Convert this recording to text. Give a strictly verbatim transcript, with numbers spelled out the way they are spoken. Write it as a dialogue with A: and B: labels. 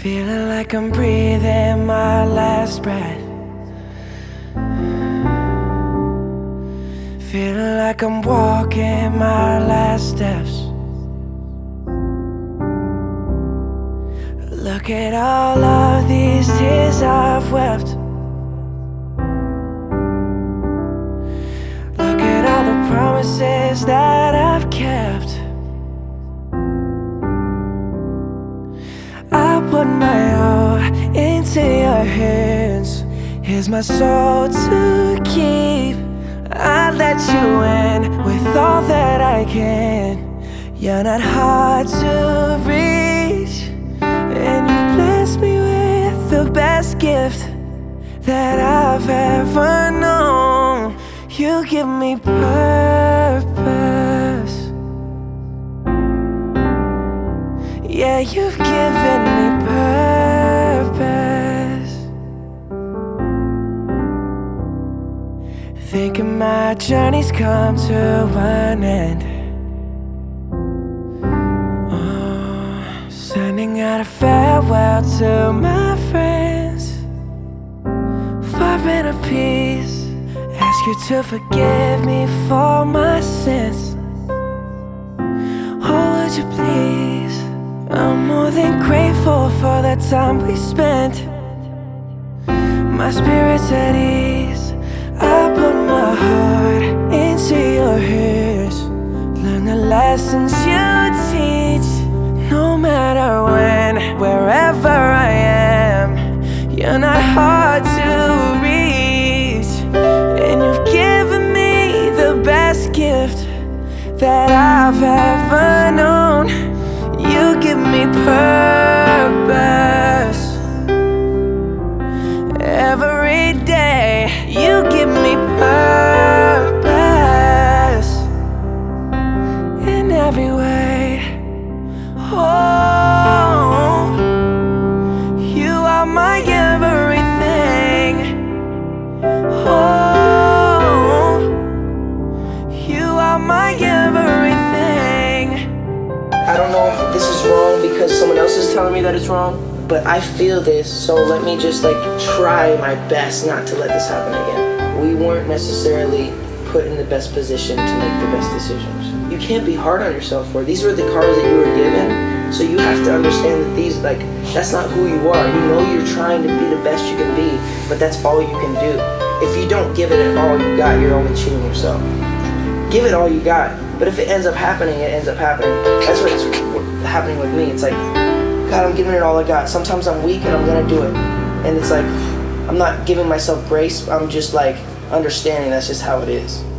A: Feeling like I'm breathing my last breath. Feeling like I'm walking my last steps. Look at all of these tears I've wept. Look at all the promises that I've kept. I put my all into your hands. Here's my soul to keep. I let you in with all that I can. You're not hard to reach, and you've blessed me with the best gift that I've ever known. You give me purpose. Yeah, you've given me purpose. Thinking my journey's come to an end. Oh, sending out a farewell to my friends. Far in a peace. Ask you to forgive me for my sins. Oh, would you please? I'm more than grateful for the time we spent. My spirit's at ease. I put my heart into your hands. Learn the lessons you teach. No matter when, wherever I am, you're not hard to reach. And you've given me the best gift that I've ever known. You give me purpose. Every day you give me purpose. In every way. Oh, you are my everything. Oh, you are my everything.
B: I don't know if this is wrong because someone else is telling me that it's wrong, but I feel this, so let me just like try my best not to let this happen again. We weren't necessarily put in the best position to make the best decisions. You can't be hard on yourself for it. These were the cards that you were given, so you have to understand that these, like, that's not who you are. You know you're trying to be the best you can be, but that's all you can do. If you don't give it all you got, you're only cheating yourself. Give it all you got. But if it ends up happening, it ends up happening. That's what's happening with me. It's like, God, I'm giving it all I got. Sometimes I'm weak and I'm gonna do it. And it's like, I'm not giving myself grace. I'm just like understanding that's just how it is.